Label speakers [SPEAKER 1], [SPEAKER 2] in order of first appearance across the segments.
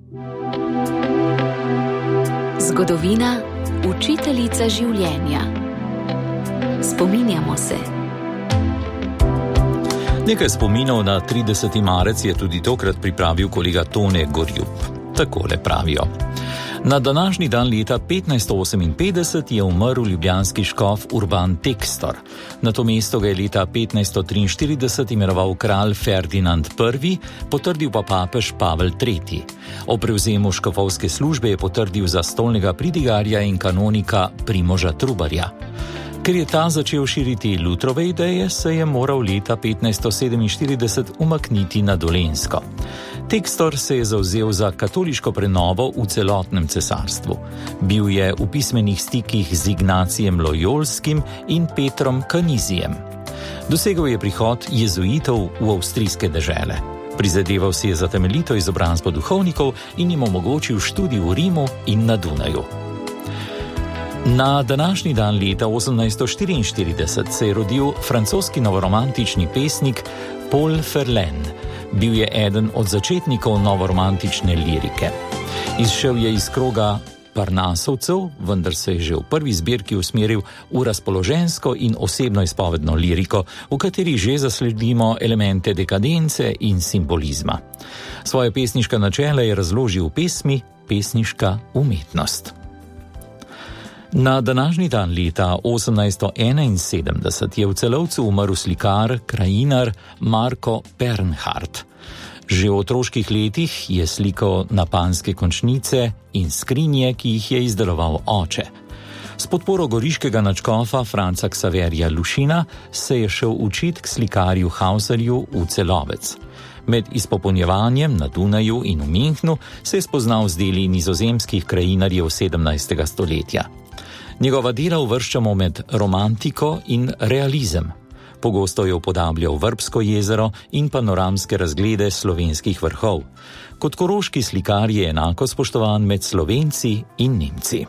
[SPEAKER 1] Zgodovina, učiteljica življenja. Spominjamo se.
[SPEAKER 2] Nekaj spominov na 30. marec je tudi tokrat pripravil kolega Tone Gorjup. Takole pravijo. Na današnji dan leta 1558 je umrl ljubljanski škof Urban Textor. Na to mesto ga je leta 1543 imenoval kralj Ferdinand I., potrdil pa papež Pavel III. O prevzemu škofovske službe je potrdil za stolnega pridigarja in kanonika Primoža Trubarja. Ker je ta začel širiti Lutrove ideje, se je moral leta 1547 umakniti na Dolenjsko. Textor se je zavzel za katoliško prenovo v celotnem cesarstvu. Bil je v pismenih stikih z Ignacijem Lojolskim in Petrom Kanizijem. Dosegel je prihod jezuitov v avstrijske dežele. Prizadeval si je za temeljito izobrazbo duhovnikov in jim omogočil študij v Rimu in na Dunaju. Na današnji dan leta 1844 se je rodil francoski novoromantični pesnik Paul Verlaine. Bil je eden od začetnikov novoromantične lirike. Izšel je iz kroga Parnasovcev, vendar se je že v prvi zbirki usmeril v razpoložensko in osebno izpovedno liriko, v kateri že zasledimo elemente dekadence in simbolizma. Svoje pesniška načela je razložil v pesmi Pesniška umetnost. Na današnji dan leta 1871 je v Celovcu umrl slikar, krajinar Marko Bernhard. Že v otroških letih je slikal napanske končnice in skrinje, ki jih je izdeloval oče. S podporo goriškega nadškofa Franca Ksaverija Lušina se je šel učit k slikarju Hauserju v Celovec. Med izpopolnjevanjem na Dunaju in v Münchnu se je spoznal z deli nizozemskih krajinarjev 17. stoletja. Njegova dela uvrščamo med romantiko in realizem. Pogosto je upodabljal Vrbsko jezero in panoramske razglede slovenskih vrhov. Kot koroški slikar je enako spoštovan med Slovenci in Nemci.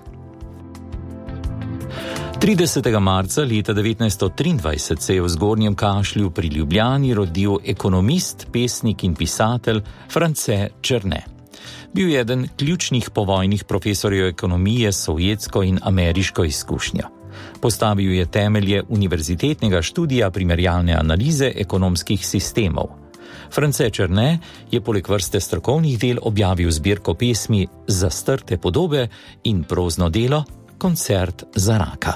[SPEAKER 2] 30. marca leta 1923 se je v Zgornjem Kašlju pri Ljubljani rodil ekonomist, pesnik in pisatelj France Černe. Bil je eden ključnih povojnih profesorjev ekonomije s sovjetsko in ameriško izkušnjo. Postavil je temelje univerzitetnega študija primerjalne analize ekonomskih sistemov. France Černe je poleg vrste strokovnih del objavil zbirko pesmi Zastrte podobe in prozno delo Koncert za raka.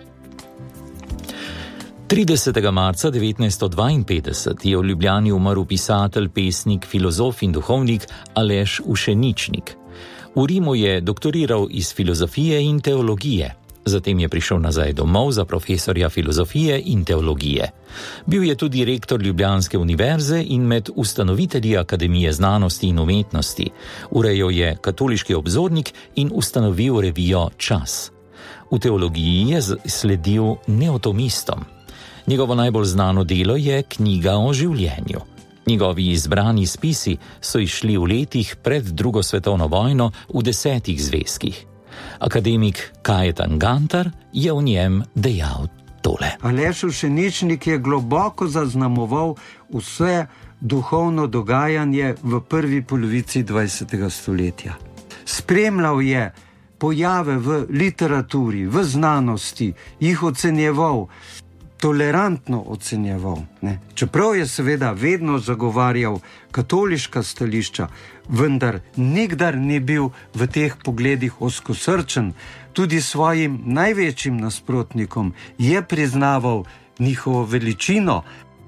[SPEAKER 2] 30. marca 1952 je v Ljubljani umrl pisatelj, pesnik, filozof in duhovnik Aleš Ušeničnik. V Rimu je doktoriral iz filozofije in teologije. Zatem je prišel nazaj domov za profesorja filozofije in teologije. Bil je tudi rektor Ljubljanske univerze in med ustanovitelji Akademije znanosti in umetnosti. Urejal je Katoliški obzornik in ustanovil revijo Čas. V teologiji je sledil neotomistom. Njegovo najbolj znano delo je Knjiga o življenju. Njegovi izbrani spisi so izšli v letih pred drugo svetovno vojno v 10 zvezkih. Akademik Kajetan Gantar je v njem dejal tole.
[SPEAKER 3] Aleš Ušeničnik je globoko zaznamoval vse duhovno dogajanje v prvi polovici 20. stoletja. Spremljal je pojave v literaturi, v znanosti, jih ocenjeval, tolerantno ocenjeval. Čeprav je seveda vedno zagovarjal katoliška stališča, vendar nikdar ni bil v teh pogledih ozkosrčen. Tudi svojim največjim nasprotnikom je priznaval njihovo veličino.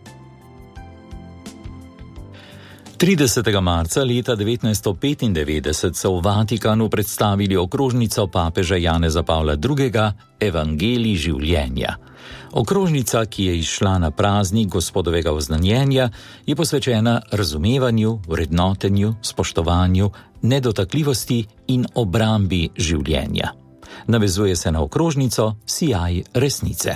[SPEAKER 2] 30. marca leta 1995 so v Vatikanu predstavili okrožnico papeža Janeza Pavla II. Evangelij življenja. Okrožnica, ki je izšla na praznik Gospodovega oznanjenja, je posvečena razumevanju, vrednotenju, spoštovanju, nedotakljivosti in obrambi življenja. Navezuje se na okrožnico Sijaj resnice.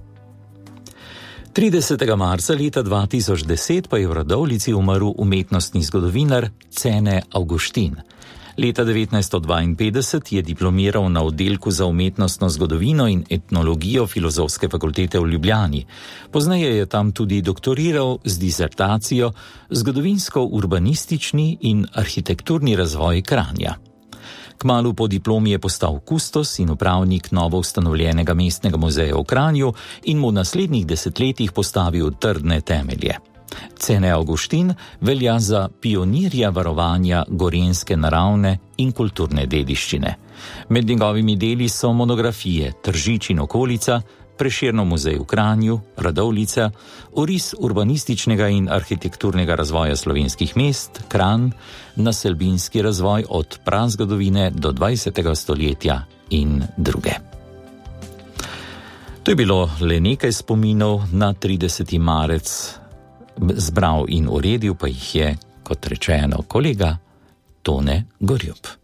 [SPEAKER 2] 30. marca leta 2010 pa je v Radovljici umrl umetnostni zgodovinar Cene Avguštin. Leta 1952 je diplomiral na oddelku za umetnostno zgodovino in etnologijo Filozofske fakultete v Ljubljani. Pozneje je tam tudi doktoriral z disertacijo Zgodovinsko-urbanistični in arhitekturni razvoj Kranja. Kmalu po diplomi je postal kustos in upravnik novo ustanovljenega mestnega muzeja v Kranju in mu v naslednjih desetletjih postavil trdne temelje. Cene Avguštin velja za pionirja varovanja gorenjske naravne in kulturne dediščine. Med njegovimi deli so monografije Tržič in okolica, Prešernov muzej v Kranju, Radovljica, oris urbanističnega in arhitekturnega razvoja slovenskih mest, Kranj, naselbinski razvoj od prazgodovine do 20. stoletja in druge. To je bilo le nekaj spominov na 30. marec. Zbral in uredil pa jih je, kot rečeno, kolega Tone Gorjup.